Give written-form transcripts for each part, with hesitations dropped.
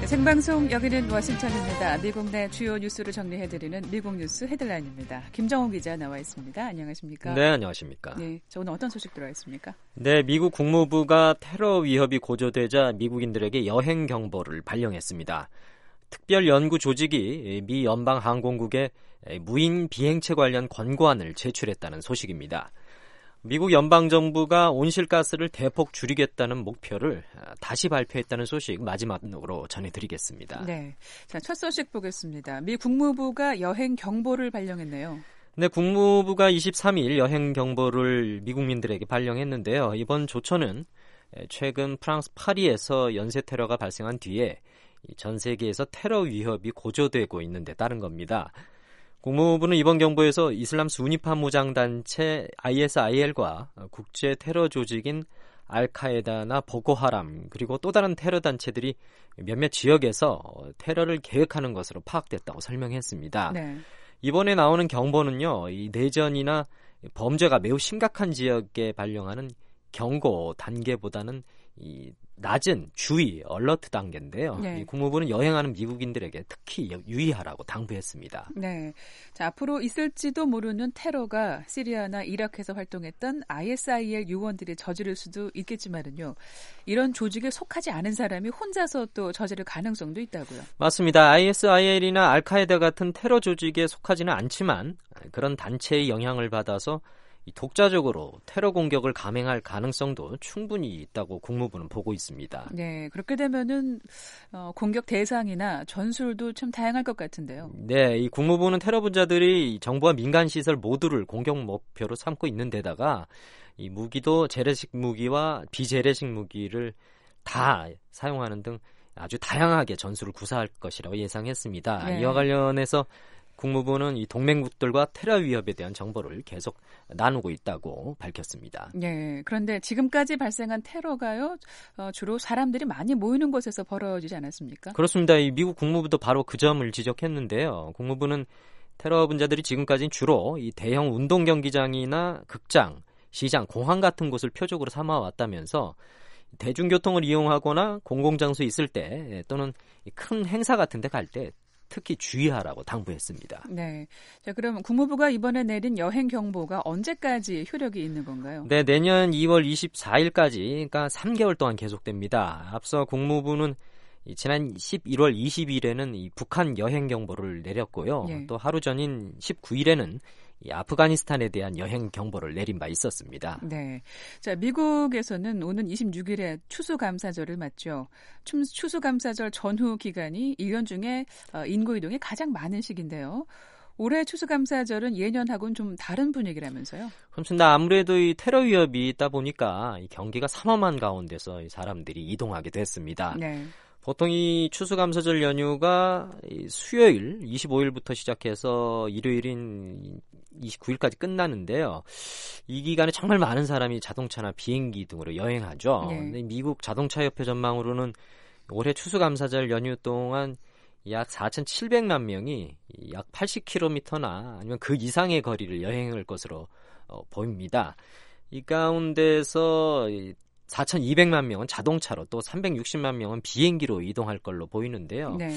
생방송 여기는 워싱턴입니다. 미국 내 주요 뉴스를 정리해드리는 미국 뉴스 헤드라인입니다. 김정호 기자 나와 있습니다. 안녕하십니까? 네, 안녕하십니까? 네, 저 오늘 어떤 소식 들어와 있습니까? 네, 미국 국무부가 테러 위협이 고조되자 미국인들에게 여행 경보를 발령했습니다. 특별 연구 조직이 미 연방 항공국에 무인 비행체 관련 권고안을 제출했다는 소식입니다. 미국 연방정부가 온실가스를 대폭 줄이겠다는 목표를 다시 발표했다는 소식 마지막으로 전해드리겠습니다. 네, 자, 첫 소식 보겠습니다. 미 국무부가 여행 경보를 발령했네요. 네, 국무부가 23일 여행 경보를 미국민들에게 발령했는데요. 이번 조처는 최근 프랑스 파리에서 연쇄 테러가 발생한 뒤에 전 세계에서 테러 위협이 고조되고 있는 데 따른 겁니다. 국무부는 이번 경보에서 이슬람 수니파 무장단체 ISIL과 국제 테러 조직인 알카에다나 보고하람 그리고 또 다른 테러 단체들이 몇몇 지역에서 테러를 계획하는 것으로 파악됐다고 설명했습니다. 네. 이번에 나오는 경보는요, 이 내전이나 범죄가 매우 심각한 지역에 발령하는 경고 단계보다는 이 낮은 주의, 얼러트 단계인데요. 네. 이 국무부는 여행하는 미국인들에게 특히 유의하라고 당부했습니다. 네, 자, 앞으로 있을지도 모르는 테러가 시리아나 이라크에서 활동했던 ISIL 요원들이 저지를 수도 있겠지만은요, 이런 조직에 속하지 않은 사람이 혼자서 또 저지를 가능성도 있다고요. 맞습니다. ISIL이나 알카에다 같은 테러 조직에 속하지는 않지만 그런 단체의 영향을 받아서 독자적으로 테러 공격을 감행할 가능성도 충분히 있다고 국무부는 보고 있습니다. 네, 그렇게 되면은 공격 대상이나 전술도 참 다양할 것 같은데요. 네, 이 국무부는 테러 분자들이 정부와 민간 시설 모두를 공격 목표로 삼고 있는 데다가 이 무기도 재래식 무기와 비재래식 무기를 다 사용하는 등 아주 다양하게 전술을 구사할 것이라고 예상했습니다. 네. 이와 관련해서 국무부는 이 동맹국들과 테러 위협에 대한 정보를 계속 나누고 있다고 밝혔습니다. 네, 그런데 지금까지 발생한 테러가요, 주로 사람들이 많이 모이는 곳에서 벌어지지 않았습니까? 그렇습니다. 이 미국 국무부도 바로 그 점을 지적했는데요. 국무부는 테러 분자들이 지금까지는 주로 이 대형 운동 경기장이나 극장, 시장, 공항 같은 곳을 표적으로 삼아왔다면서 대중교통을 이용하거나 공공장소에 있을 때 또는 큰 행사 같은 데 갈 때 특히 주의하라고 당부했습니다. 네. 자, 그럼 국무부가 이번에 내린 여행 경보가 언제까지 효력이 있는 건가요? 네, 내년 2월 24일까지, 그러니까 3개월 동안 계속됩니다. 앞서 국무부는 지난 11월 20일에는 이 북한 여행 경보를 내렸고요. 예. 또 하루 전인 19일에는 이 아프가니스탄에 대한 여행 경보를 내린 바 있었습니다. 네. 자, 미국에서는 오는 26일에 추수감사절을 맞죠. 추수감사절 전후 기간이 1년 중에 인구이동이 가장 많은 시기인데요. 올해 추수감사절은 예년하고는 좀 다른 분위기라면서요? 그렇습니다. 아무래도 이 테러 위협이 있다 보니까 이 경기가 삼엄한 가운데서 이 사람들이 이동하게 됐습니다. 네. 보통 이 추수감사절 연휴가 수요일 25일부터 시작해서 일요일인 29일까지 끝나는데요. 이 기간에 정말 많은 사람이 자동차나 비행기 등으로 여행하죠. 네. 근데 미국 자동차협회 전망으로는 올해 추수감사절 연휴 동안 약 4,700만 명이 약 80km나 아니면 그 이상의 거리를 여행할 것으로 보입니다. 이 가운데서 4,200만 명은 자동차로 또 360만 명은 비행기로 이동할 걸로 보이는데요. 네.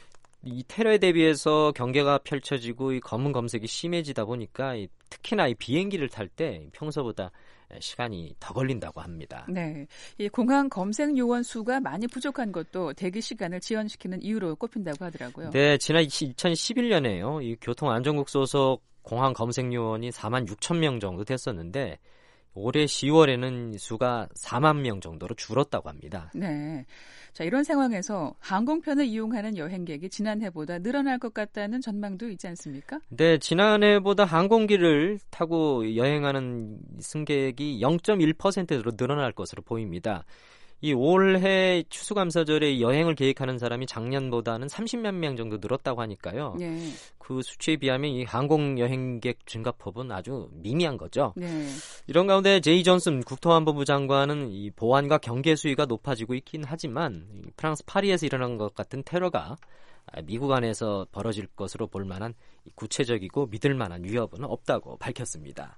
이 테러에 대비해서 경계가 펼쳐지고 이 검은 검색이 심해지다 보니까 특히나 이 비행기를 탈 때 평소보다 시간이 더 걸린다고 합니다. 네, 이 공항 검색 요원 수가 많이 부족한 것도 대기 시간을 지연시키는 이유로 꼽힌다고 하더라고요. 네, 지난 2011년에요. 이 교통안전국 소속 공항 검색 요원이 4만 6천 명 정도 됐었는데 올해 10월에는 수가 4만 명 정도로 줄었다고 합니다. 네. 자, 이런 상황에서 항공편을 이용하는 여행객이 지난해보다 늘어날 것 같다는 전망도 있지 않습니까? 네, 지난해보다 항공기를 타고 여행하는 승객이 0.1%로 늘어날 것으로 보입니다. 이 올해 추수감사절에 여행을 계획하는 사람이 작년보다는 30만 명 정도 늘었다고 하니까요. 네. 그 수치에 비하면 이 항공 여행객 증가폭은 아주 미미한 거죠. 네. 이런 가운데 제이 존슨 국토안보부 장관은 이 보안과 경계 수위가 높아지고 있긴 하지만 프랑스 파리에서 일어난 것 같은 테러가 미국 안에서 벌어질 것으로 볼 만한 구체적이고 믿을 만한 위협은 없다고 밝혔습니다.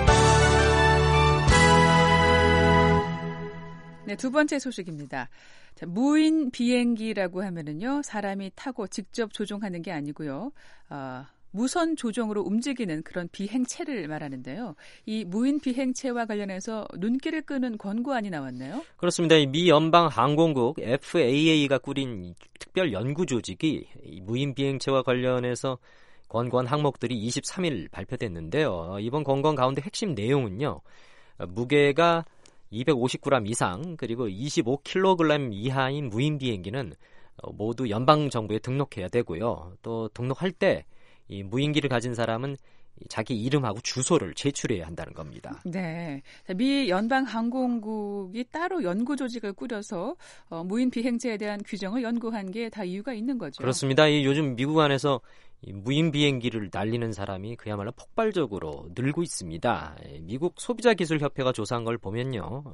네, 두 번째 소식입니다. 자, 무인 비행기라고 하면은요, 사람이 타고 직접 조종하는 게 아니고요. 무선 조종으로 움직이는 그런 비행체를 말하는데요. 이 무인 비행체와 관련해서 눈길을 끄는 권고안이 나왔나요? 그렇습니다. 미 연방항공국 FAA가 꾸린 특별 연구 조직이 이 무인 비행체와 관련해서 권고안 항목들이 23일 발표됐는데요. 이번 권고안 가운데 핵심 내용은요. 무게가 250g 이상 그리고 25kg 이하인 무인 비행기는 모두 연방정부에 등록해야 되고요. 또 등록할 때 이 무인기를 가진 사람은 자기 이름하고 주소를 제출해야 한다는 겁니다. 네, 미 연방항공국이 따로 연구 조직을 꾸려서 무인 비행체에 대한 규정을 연구한 게 다 이유가 있는 거죠. 그렇습니다. 요즘 미국 안에서 무인 비행기를 날리는 사람이 그야말로 폭발적으로 늘고 있습니다. 미국 소비자기술협회가 조사한 걸 보면요.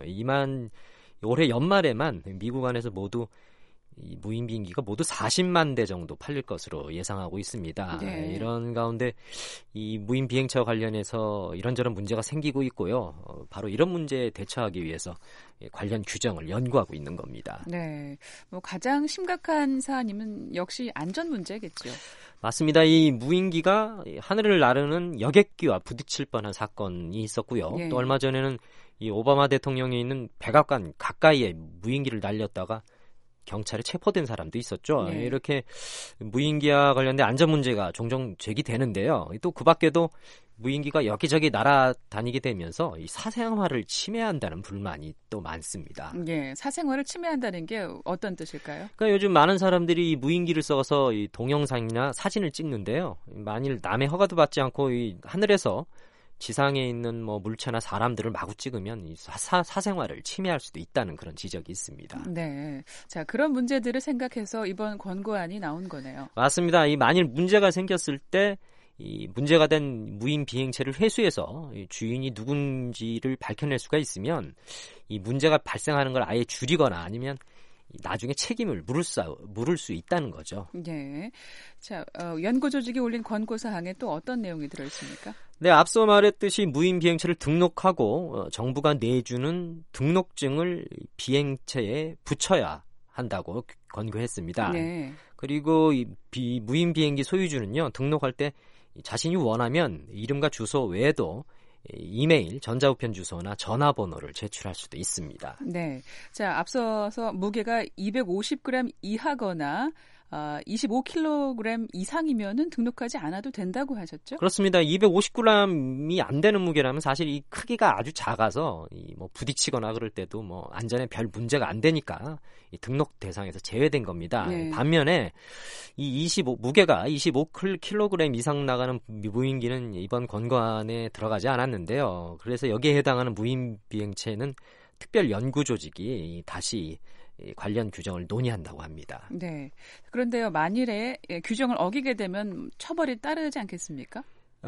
올해 연말에만 미국 안에서 모두 이 무인 비행기가 모두 40만 대 정도 팔릴 것으로 예상하고 있습니다. 네. 이런 가운데 이 무인 비행체와 관련해서 이런저런 문제가 생기고 있고요. 바로 이런 문제에 대처하기 위해서 관련 규정을 연구하고 있는 겁니다. 네, 가장 심각한 사안이면 역시 안전 문제겠죠. 맞습니다. 이 무인기가 하늘을 나르는 여객기와 부딪힐 뻔한 사건이 있었고요. 네. 또 얼마 전에는 이 오바마 대통령이 있는 백악관 가까이에 무인기를 날렸다가 경찰에 체포된 사람도 있었죠. 네. 이렇게 무인기와 관련된 안전 문제가 종종 제기되는데요. 또 그 밖에도 무인기가 여기저기 날아다니게 되면서 이 사생활을 침해한다는 불만이 또 많습니다. 네, 사생활을 침해한다는 게 어떤 뜻일까요? 그러니까 요즘 많은 사람들이 이 무인기를 써서 이 동영상이나 사진을 찍는데요. 만일 남의 허가도 받지 않고 이 하늘에서 지상에 있는 물체나 사람들을 마구 찍으면 이 사생활을 침해할 수도 있다는 그런 지적이 있습니다. 네, 자 그런 문제들을 생각해서 이번 권고안이 나온 거네요. 맞습니다. 이 만일 문제가 생겼을 때 이 문제가 된 무인 비행체를 회수해서 이 주인이 누군지를 밝혀낼 수가 있으면 이 문제가 발생하는 걸 아예 줄이거나 아니면 나중에 책임을 물을 수 있다는 거죠. 네, 자 연구 조직이 올린 권고 사항에 또 어떤 내용이 들어 있습니까? 네, 앞서 말했듯이 무인 비행체를 등록하고 정부가 내주는 등록증을 비행체에 붙여야 한다고 권고했습니다. 네. 그리고 이 무인 비행기 소유주는요, 등록할 때 자신이 원하면 이름과 주소 외에도 이메일, 전자우편 주소나 전화번호를 제출할 수도 있습니다. 네, 자 앞서서 무게가 250g 이하거나 25kg 이상이면은 등록하지 않아도 된다고 하셨죠? 그렇습니다. 250g이 안 되는 무게라면 사실 이 크기가 아주 작아서 부딪히거나 그럴 때도 안전에 별 문제가 안 되니까 이 등록 대상에서 제외된 겁니다. 네. 반면에 이 무게가 25kg 이상 나가는 무인기는 이번 권고안에 들어가지 않았는데요. 그래서 여기에 해당하는 무인 비행체는 특별 연구 조직이 다시 관련 규정을 논의한다고 합니다. 네. 그런데요, 만일에 규정을 어기게 되면 처벌이 따르지 않겠습니까?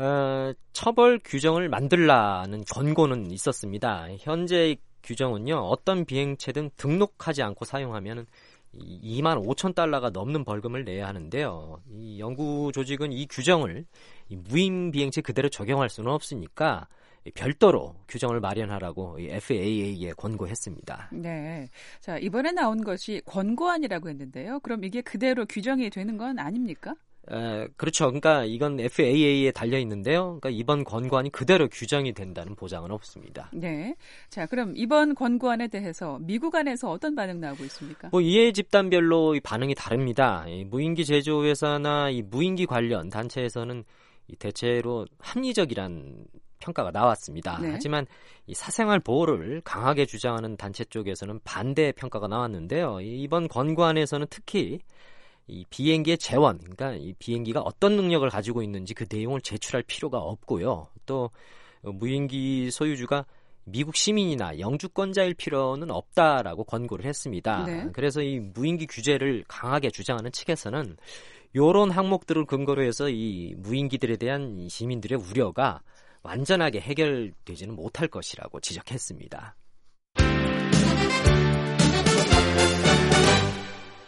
처벌 규정을 만들라는 권고는 있었습니다. 현재 규정은요, 어떤 비행체든 등록하지 않고 사용하면 25,000달러가 넘는 벌금을 내야 하는데요. 이 연구 조직은 이 규정을 무인 비행체 그대로 적용할 수는 없으니까 별도로 규정을 마련하라고 FAA에 권고했습니다. 네. 자, 이번에 나온 것이 권고안이라고 했는데요. 그럼 이게 그대로 규정이 되는 건 아닙니까? 그렇죠. 그러니까 이건 FAA에 달려 있는데요. 그러니까 이번 권고안이 그대로 규정이 된다는 보장은 없습니다. 네. 자, 그럼 이번 권고안에 대해서 미국 안에서 어떤 반응 나오고 있습니까? 이해 집단별로 반응이 다릅니다. 무인기 제조회사나 이 무인기 관련 단체에서는 대체로 합리적이란 평가가 나왔습니다. 네. 하지만 이 사생활 보호를 강하게 주장하는 단체 쪽에서는 반대 평가가 나왔는데요. 이번 권고안에서는 특히 이 비행기의 재원, 그러니까 이 비행기가 어떤 능력을 가지고 있는지 그 내용을 제출할 필요가 없고요. 또 무인기 소유주가 미국 시민이나 영주권자일 필요는 없다라고 권고를 했습니다. 네. 그래서 이 무인기 규제를 강하게 주장하는 측에서는 이런 항목들을 근거로 해서 이 무인기들에 대한 시민들의 우려가 완전하게 해결되지는 못할 것이라고 지적했습니다.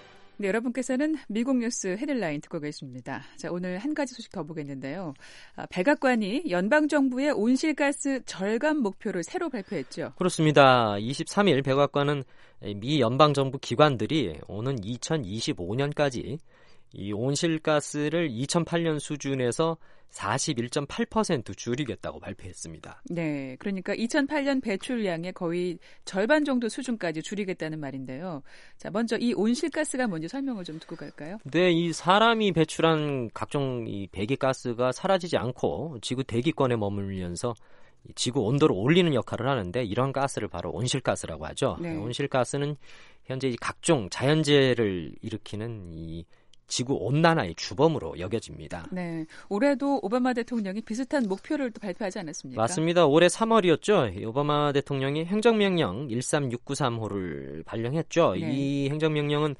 네, 여러분께서는 미국 뉴스 헤드라인 듣고 계십니다. 자, 오늘 한 가지 소식 더 보겠는데요. 백악관이 연방정부의 온실가스 절감 목표를 새로 발표했죠. 그렇습니다. 23일 백악관은 미 연방정부 기관들이 오는 2025년까지 이 온실가스를 2008년 수준에서 41.8% 줄이겠다고 발표했습니다. 네, 그러니까 2008년 배출량의 거의 절반 정도 수준까지 줄이겠다는 말인데요. 자, 먼저 이 온실가스가 뭔지 설명을 좀 듣고 갈까요? 네, 이 사람이 배출한 각종 이 배기가스가 사라지지 않고 지구 대기권에 머물면서 지구 온도를 올리는 역할을 하는데 이런 가스를 바로 온실가스라고 하죠. 네. 온실가스는 현재 이 각종 자연재해를 일으키는 이 지구 온난화의 주범으로 여겨집니다. 네, 올해도 오바마 대통령이 비슷한 목표를 또 발표하지 않았습니까? 맞습니다. 올해 3월이었죠. 오바마 대통령이 행정명령 13693호를 발령했죠. 네. 이 행정명령은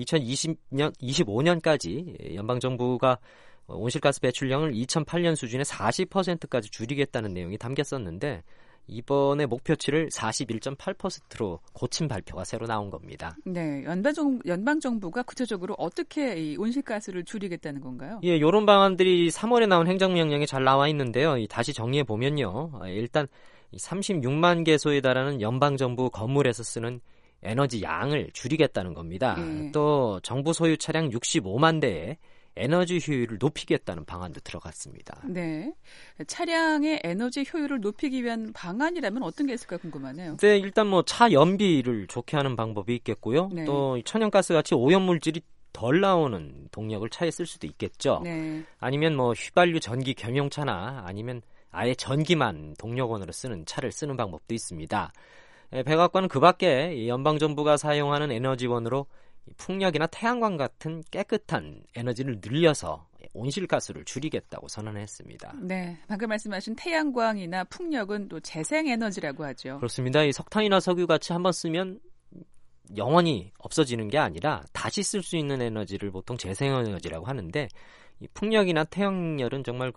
2025년까지 연방정부가 온실가스 배출량을 2008년 수준의 40%까지 줄이겠다는 내용이 담겼었는데 이번에 목표치를 41.8%로 고친 발표가 새로 나온 겁니다. 네, 연방정부가 구체적으로 어떻게 이 온실가스를 줄이겠다는 건가요? 예, 이런 방안들이 3월에 나온 행정명령에 잘 나와 있는데요. 다시 정리해 보면요. 일단 36만 개소에 달하는 연방정부 건물에서 쓰는 에너지 양을 줄이겠다는 겁니다. 또 정부 소유 차량 65만 대에 에너지 효율을 높이겠다는 방안도 들어갔습니다. 네, 차량의 에너지 효율을 높이기 위한 방안이라면 어떤 게 있을까 궁금하네요. 네, 일단 뭐 차 연비를 좋게 하는 방법이 있겠고요. 네. 또 천연가스 같이 오염물질이 덜 나오는 동력을 차에 쓸 수도 있겠죠. 네. 아니면 뭐 휘발유 전기 겸용차나 아니면 아예 전기만 동력원으로 쓰는 차를 쓰는 방법도 있습니다. 백악관은 그 밖에 연방정부가 사용하는 에너지원으로 풍력이나 태양광 같은 깨끗한 에너지를 늘려서 온실가스를 줄이겠다고 선언했습니다. 네, 방금 말씀하신 태양광이나 풍력은 또 재생에너지라고 하죠. 그렇습니다. 이 석탄이나 석유 같이 한번 쓰면 영원히 없어지는 게 아니라 다시 쓸 수 있는 에너지를 보통 재생에너지라고 하는데 이 풍력이나 태양열은 정말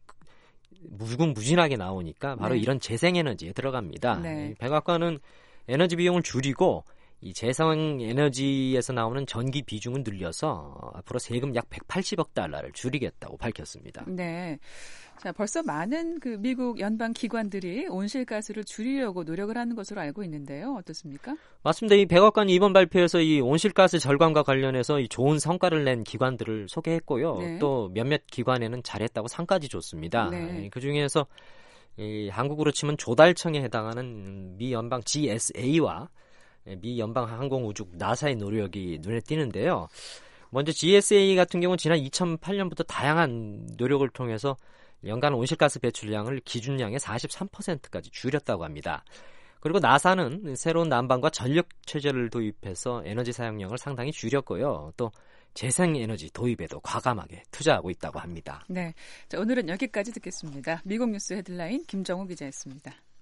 무궁무진하게 나오니까 바로 네. 이런 재생에너지에 들어갑니다. 네. 백악관은 에너지 비용을 줄이고 이 재생에너지에서 나오는 전기 비중을 늘려서 앞으로 세금 약 180억 달러를 줄이겠다고 밝혔습니다. 네, 자 벌써 많은 그 미국 연방 기관들이 온실가스를 줄이려고 노력을 하는 것으로 알고 있는데요, 어떻습니까? 맞습니다. 이 백악관이 이번 발표에서 이 온실가스 절감과 관련해서 이 좋은 성과를 낸 기관들을 소개했고요. 네. 또 몇몇 기관에는 잘했다고 상까지 줬습니다. 네. 그 중에서 이 한국으로 치면 조달청에 해당하는 미 연방 GSA와 미 연방항공우주 나사의 노력이 눈에 띄는데요. 먼저 GSA 같은 경우는 지난 2008년부터 다양한 노력을 통해서 연간 온실가스 배출량을 기준량의 43%까지 줄였다고 합니다. 그리고 나사는 새로운 난방과 전력 체제를 도입해서 에너지 사용량을 상당히 줄였고요. 또 재생에너지 도입에도 과감하게 투자하고 있다고 합니다. 네, 자, 오늘은 여기까지 듣겠습니다. 미국 뉴스 헤드라인 김정우 기자였습니다.